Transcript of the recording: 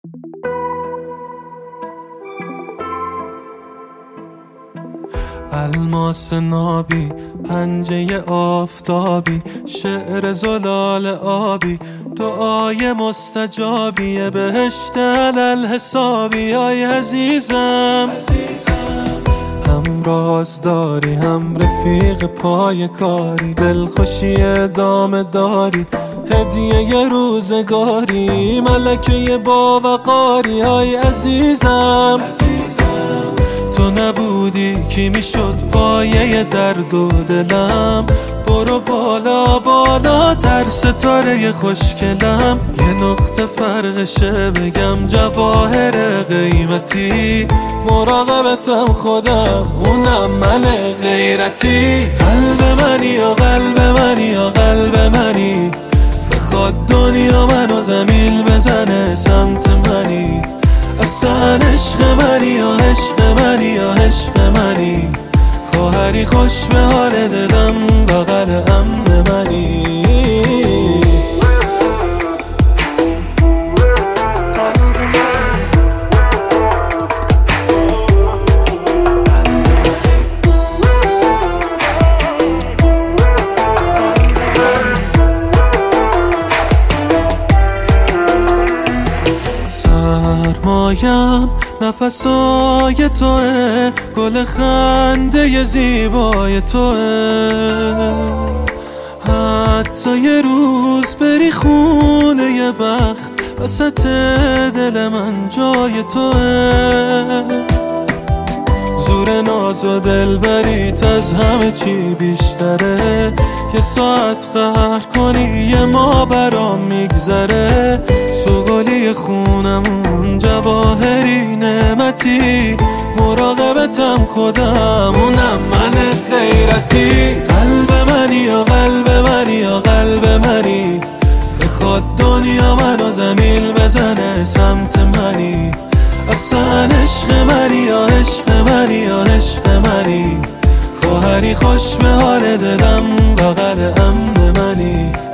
الماس نابی، پنجه آفتابی، شعر زلال آبی، دعای مستجابی، بهشت علل حسابی. آی عزیزم هم رازداری، هم رفیق پای کاری، دلخوشی ادامه داری، هدیه روزگاری، ملکه باوقاری. آی عزیزم تو نبودی کی میشد پایه درد و دلم. برو بالا بالاتر ستاره خوشگلم، یه نقطه فرقشه بگم جواهر قیمتی. مراقبتم خودم اونم من غیرتی. قلب منی یا قلب منی یا قلب منی، بخواد دنیا منو زمین بزنه سمت منی. اصلا عشق منی یا عشق منی یا عشق منی، خواهری خوش به حال دلم بغل امن منی. سرمایم نفسای توه، گل خنده زیبای توه. حتی یه روز بری خونه یه بخت، وسط دل من جای توه. زور ناز و دلبریت از همه چی بیشتره، یه ساعت قهر کنی یه ما برام میگذره. سوگلی خونمون جواهری نعمتی، مراقبتم خودم اونم من غیرتی. قلب منی یا قلب منی یا قلب منی، بخواد دنیا منو زمین بزنه سمت منی. اصلا عشق منی یا عشق منی یا عشق منی، خواهری خوش به حال دلم بغل امن منی.